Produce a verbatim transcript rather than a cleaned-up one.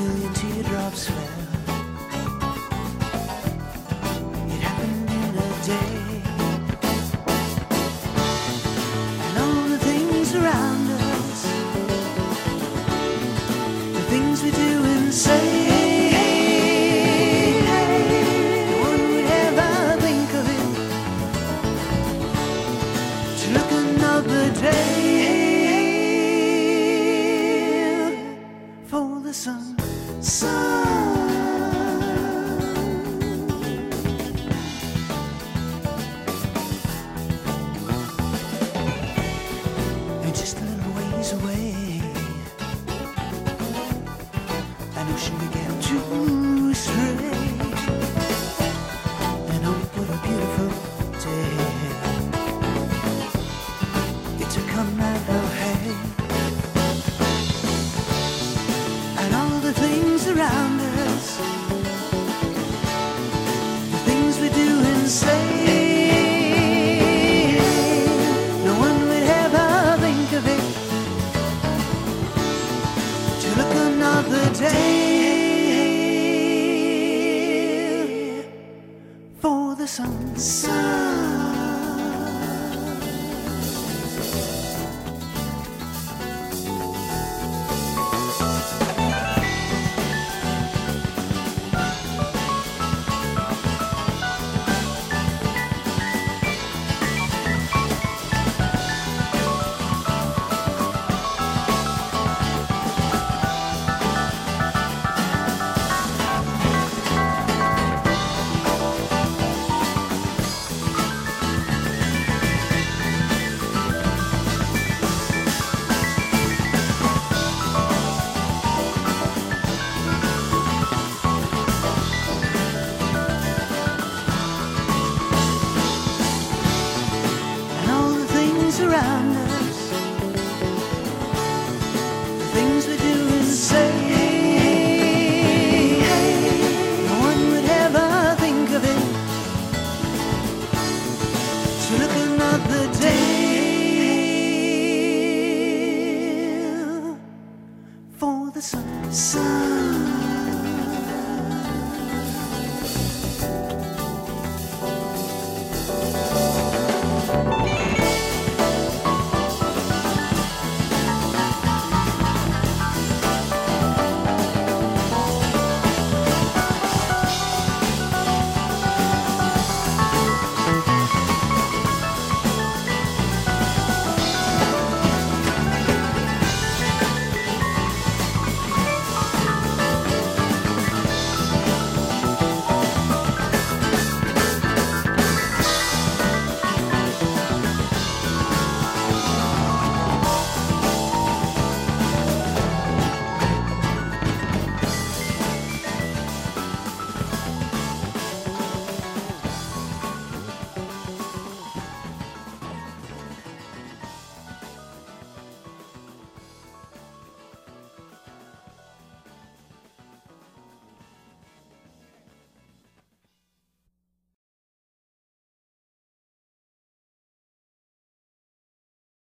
million teardrops fell. It happened in a day. And all the things around us, the things we do and say, no one would ever think of it, to look another day for the sun, sun. And just a little ways away, an ocean began to stray. And oh, what a beautiful day. It's a come out of hay. And all the things around us, the things we do and say, no one would ever think of it, to look another day for the sun, sun. Around us, the things we do and say, no one would ever think of it, to look another day for the sun, sun.